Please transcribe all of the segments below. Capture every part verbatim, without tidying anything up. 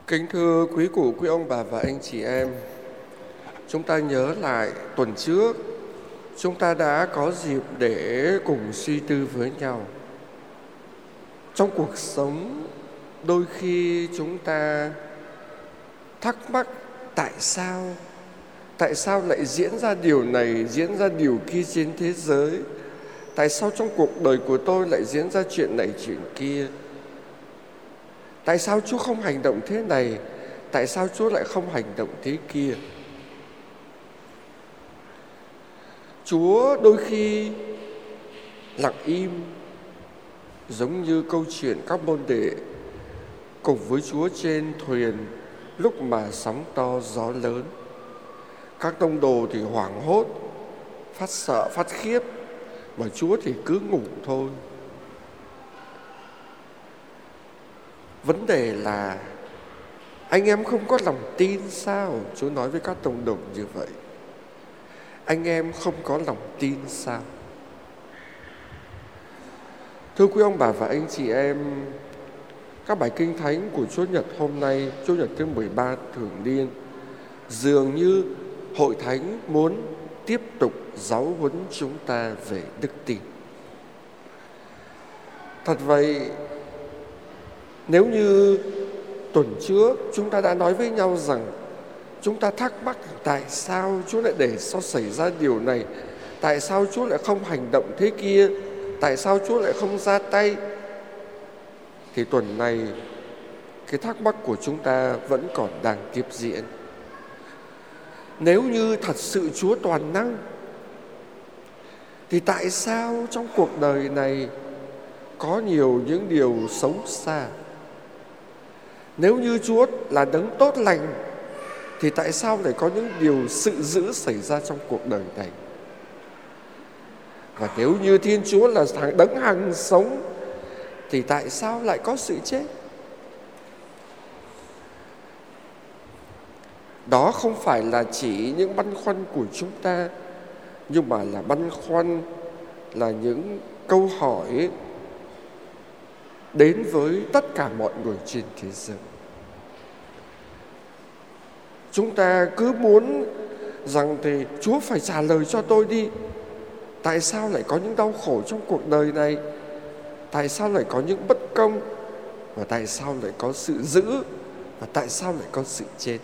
Kính thưa quý cụ, quý ông bà và anh chị em, chúng ta nhớ lại tuần trước chúng ta đã có dịp để cùng suy tư với nhau. Trong cuộc sống, đôi khi chúng ta thắc mắc tại sao, tại sao lại diễn ra điều này, diễn ra điều kia trên thế giới? Tại sao trong cuộc đời của tôi lại diễn ra chuyện này, chuyện kia? Tại sao Chúa không hành động thế này? Tại sao Chúa lại không hành động thế kia? Chúa đôi khi lặng im, giống như câu chuyện các môn đệ cùng với Chúa trên thuyền lúc mà sóng to gió lớn. Các tông đồ thì hoảng hốt, phát sợ, phát khiếp, mà Chúa thì cứ ngủ thôi. Vấn đề là anh em không có lòng tin sao? Chúa nói với các tông đồ như vậy. Anh em không có lòng tin sao? Thưa quý ông bà và anh chị em, các bài kinh thánh của Chúa Nhật hôm nay, Chúa Nhật thứ mười ba thường niên, dường như Hội Thánh muốn tiếp tục giáo huấn chúng ta về đức tin. Thật vậy, nếu như tuần trước chúng ta đã nói với nhau rằng chúng ta thắc mắc tại sao Chúa lại để sao xảy ra điều này, tại sao Chúa lại không hành động thế kia, tại sao Chúa lại không ra tay, thì tuần này cái thắc mắc của chúng ta vẫn còn đang tiếp diễn. Nếu như thật sự Chúa toàn năng, thì tại sao trong cuộc đời này có nhiều những điều xấu xa? Nếu như Chúa là đấng tốt lành, thì tại sao lại có những điều sự dữ xảy ra trong cuộc đời này? Và nếu như Thiên Chúa là đấng hằng sống, thì tại sao lại có sự chết? Đó không phải là chỉ những băn khoăn của chúng ta, nhưng mà là băn khoăn, là những câu hỏi đến với tất cả mọi người trên thế giới. Chúng ta cứ muốn rằng thì Chúa phải trả lời cho tôi đi. Tại sao lại có những đau khổ trong cuộc đời này? Tại sao lại có những bất công? Và tại sao lại có sự dữ? Và tại sao lại có sự chết?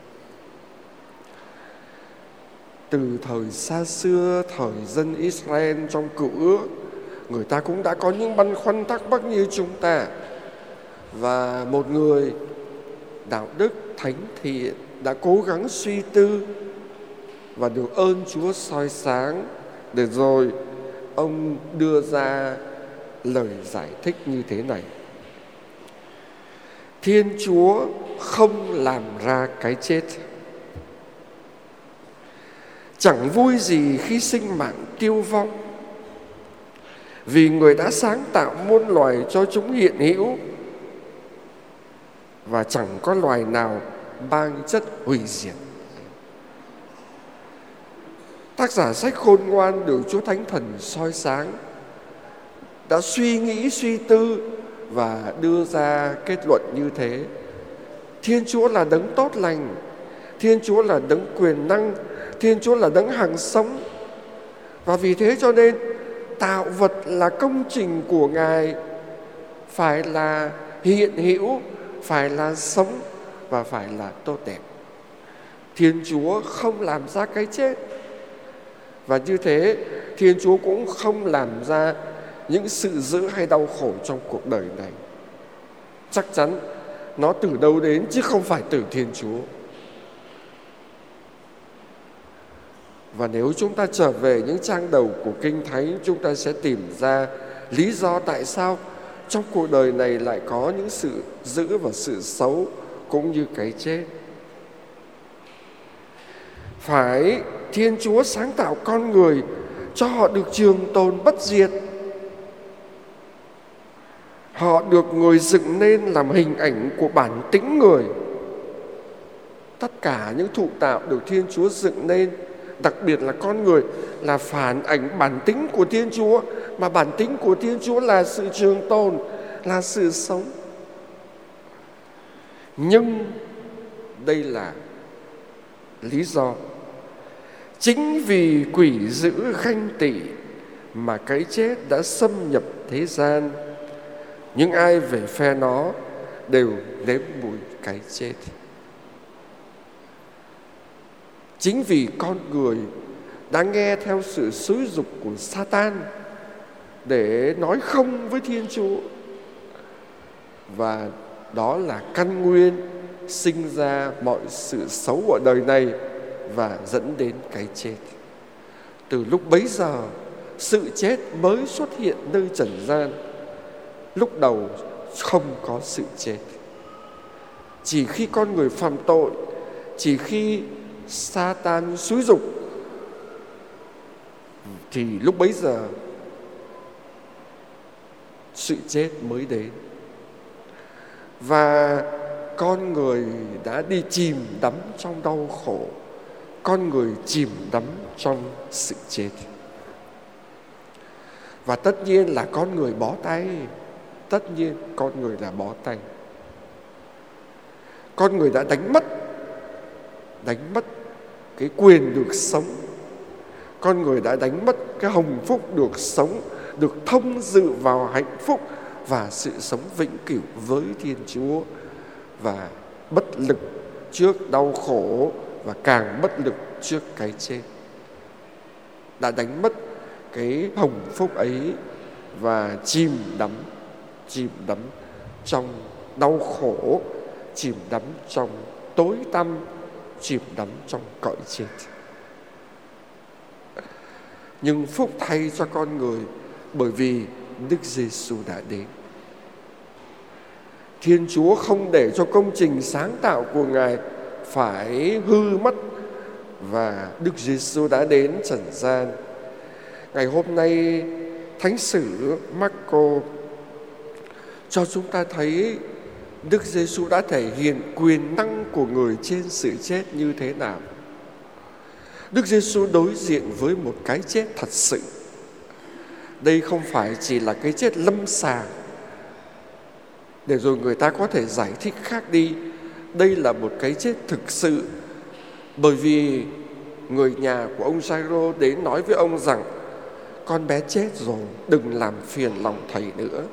Từ thời xa xưa, thời dân Israel trong Cựu Ước, người ta cũng đã có những băn khoăn thắc mắc như chúng ta. Và một người đạo đức thánh thiện đã cố gắng suy tư và được ơn Chúa soi sáng, để rồi ông đưa ra lời giải thích như thế này: Thiên Chúa không làm ra cái chết. Chẳng vui gì khi sinh mạng tiêu vong, vì người đã sáng tạo muôn loài cho chúng hiện hữu, và chẳng có loài nào mang chất hủy diệt. Tác giả sách Khôn Ngoan được Chúa Thánh Thần soi sáng, đã suy nghĩ suy tư và đưa ra kết luận như thế: Thiên Chúa là đấng tốt lành, Thiên Chúa là đấng quyền năng, Thiên Chúa là đấng hằng sống. Và vì thế cho nên tạo vật là công trình của Ngài, phải là hiện hữu, phải là sống và phải là tốt đẹp. Thiên Chúa không làm ra cái chết. Và như thế, Thiên Chúa cũng không làm ra những sự dữ hay đau khổ trong cuộc đời này. Chắc chắn nó từ đâu đến chứ không phải từ Thiên Chúa. Và nếu chúng ta trở về những trang đầu của Kinh Thánh, chúng ta sẽ tìm ra lý do tại sao trong cuộc đời này lại có những sự dữ và sự xấu cũng như cái chết. Phải Thiên Chúa sáng tạo con người cho họ được trường tồn bất diệt. Họ được người dựng nên làm hình ảnh của bản tính người. Tất cả những thụ tạo được Thiên Chúa dựng nên, đặc biệt là con người, là phản ảnh bản tính của Thiên Chúa. Mà bản tính của Thiên Chúa là sự trường tồn, là sự sống. Nhưng đây là lý do. Chính vì quỷ dữ ganh tị mà cái chết đã xâm nhập thế gian. Những ai về phe nó đều nếm mùi cái chết. Chính vì con người đã nghe theo sự xúi giục của Satan để nói không với Thiên Chúa, và đó là căn nguyên sinh ra mọi sự xấu ở đời này và dẫn đến cái chết. Từ lúc bấy giờ, sự chết mới xuất hiện nơi trần gian. Lúc đầu không có sự chết. Chỉ khi con người phạm tội, chỉ khi Satan xúi giục, thì lúc bấy giờ sự chết mới đến. Và con người đã đi chìm đắm trong đau khổ. Con người chìm đắm trong sự chết. Và tất nhiên là con người bó tay. Tất nhiên con người là bó tay. Con người đã đánh mất Đánh mất cái quyền được sống. Con người đã đánh mất cái hồng phúc được sống, được thông dự vào hạnh phúc và sự sống vĩnh cửu với Thiên Chúa. Và bất lực trước đau khổ, và càng bất lực trước cái chết. Đã đánh mất cái hồng phúc ấy và chìm đắm Chìm đắm trong đau khổ, chìm đắm trong tối tăm, chìm đắm trong cõi chết. Nhưng phúc thay cho con người, bởi vì Đức Giêsu đã đến. Thiên Chúa không để cho công trình sáng tạo của Ngài phải hư mất, và Đức Giêsu đã đến trần gian. Ngày hôm nay, Thánh sử Marco cho chúng ta thấy Đức Giêsu đã thể hiện quyền năng của người trên sự chết như thế nào. Đức Giêsu đối diện với một cái chết thật sự. Đây không phải chỉ là cái chết lâm sàng để rồi người ta có thể giải thích khác đi. Đây là một cái chết thực sự. Bởi vì người nhà của ông Giai-rô đến nói với ông rằng: con bé chết rồi, đừng làm phiền lòng thầy nữa.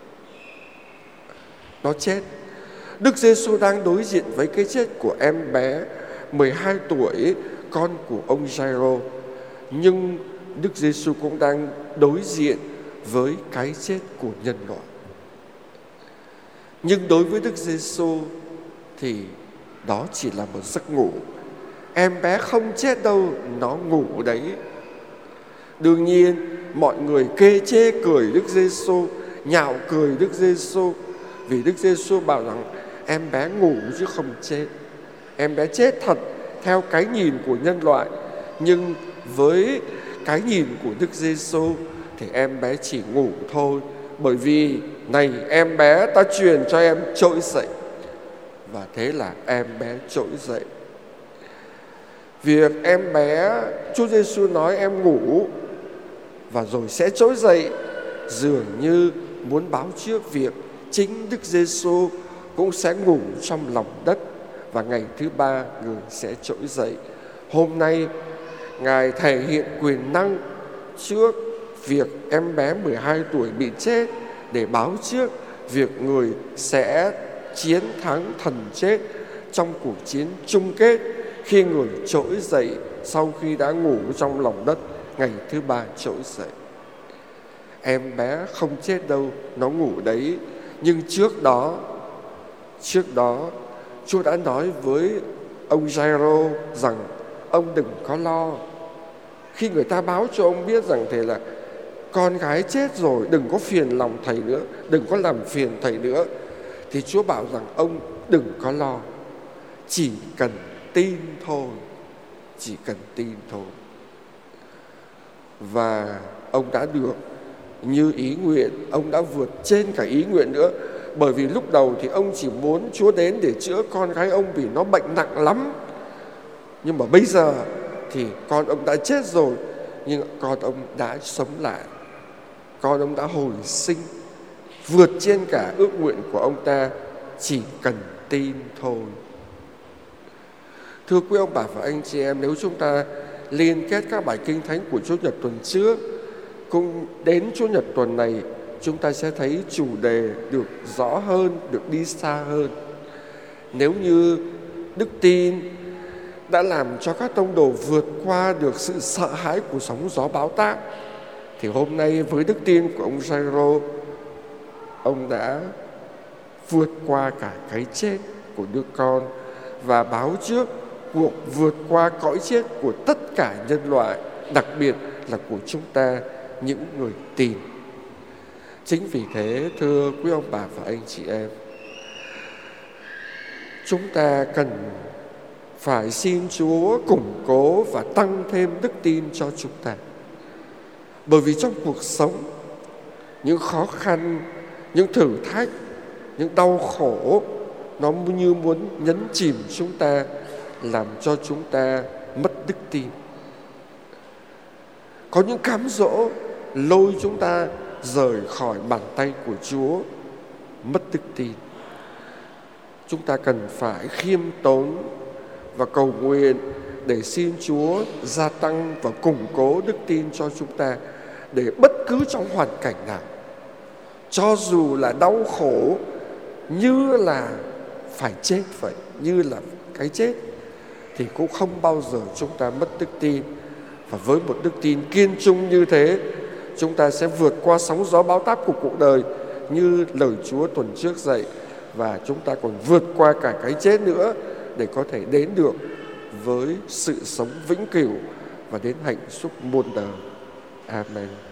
Nó chết. Đức Giêsu đang đối diện với cái chết của em bé mười hai tuổi, con của ông Giai-rô. Nhưng Đức Giêsu cũng đang đối diện với cái chết của nhân loại. Nhưng đối với Đức Giêsu thì đó chỉ là một giấc ngủ. Em bé không chết đâu, nó ngủ đấy. Đương nhiên mọi người kê chê cười Đức Giêsu, nhạo cười Đức Giêsu, vì Đức Giêsu bảo rằng em bé ngủ chứ không chết. Em bé chết thật theo cái nhìn của nhân loại, nhưng với cái nhìn của Đức Giêsu thì em bé chỉ ngủ thôi. Bởi vì này, em bé, ta truyền cho em trỗi dậy. Và thế là em bé trỗi dậy. Việc em bé, Chúa Giêsu nói em ngủ và rồi sẽ trỗi dậy, dường như muốn báo trước việc chính Đức Giêsu cũng sẽ ngủ trong lòng đất, và ngày thứ ba người sẽ trỗi dậy. Hôm nay Ngài thể hiện quyền năng trước việc em bé mười hai tuổi bị chết, để báo trước việc người sẽ chiến thắng thần chết trong cuộc chiến chung kết, khi người trỗi dậy sau khi đã ngủ trong lòng đất, ngày thứ ba trỗi dậy. Em bé không chết đâu, nó ngủ đấy. Nhưng trước đó, trước đó Chúa đã nói với ông Giai-rô rằng ông đừng có lo. Khi người ta báo cho ông biết rằng thế là con gái chết rồi, đừng có phiền lòng thầy nữa, đừng có làm phiền thầy nữa, thì Chúa bảo rằng ông đừng có lo, chỉ cần tin thôi, chỉ cần tin thôi. Và ông đã được như ý nguyện, ông đã vượt trên cả ý nguyện nữa. Bởi vì lúc đầu thì ông chỉ muốn Chúa đến để chữa con gái ông vì nó bệnh nặng lắm. Nhưng mà bây giờ thì con ông đã chết rồi, nhưng con ông đã sống lại. Con ông đã hồi sinh, vượt trên cả ước nguyện của ông ta, chỉ cần tin thôi. Thưa quý ông bà và anh chị em, nếu chúng ta liên kết các bài kinh thánh của Chúa Nhật tuần trước cùng đến Chúa Nhật tuần này, chúng ta sẽ thấy chủ đề được rõ hơn, được đi xa hơn. Nếu như đức tin đã làm cho các tông đồ vượt qua được sự sợ hãi của sóng gió bão táp, thì hôm nay với đức tin của ông Giai-rô, ông đã vượt qua cả cái chết của đứa con và báo trước cuộc vượt qua cõi chết của tất cả nhân loại, đặc biệt là của chúng ta, những người tin. Chính vì thế, thưa quý ông bà và anh chị em, chúng ta cần phải xin Chúa củng cố và tăng thêm đức tin cho chúng ta. Bởi vì trong cuộc sống, những khó khăn, những thử thách, những đau khổ, nó như muốn nhấn chìm chúng ta, làm cho chúng ta mất đức tin. Có những cám dỗ lôi chúng ta rời khỏi bàn tay của Chúa, mất đức tin. Chúng ta cần phải khiêm tốn và cầu nguyện để xin Chúa gia tăng và củng cố đức tin cho chúng ta, để bất cứ trong hoàn cảnh nào, cho dù là đau khổ như là phải chết vậy, như là cái chết, thì cũng không bao giờ chúng ta mất đức tin. Và với một đức tin kiên trung như thế, chúng ta sẽ vượt qua sóng gió bão táp của cuộc đời như lời Chúa tuần trước dạy, và chúng ta còn vượt qua cả cái chết nữa để có thể đến được với sự sống vĩnh cửu và đến hạnh phúc muôn đời. Amen.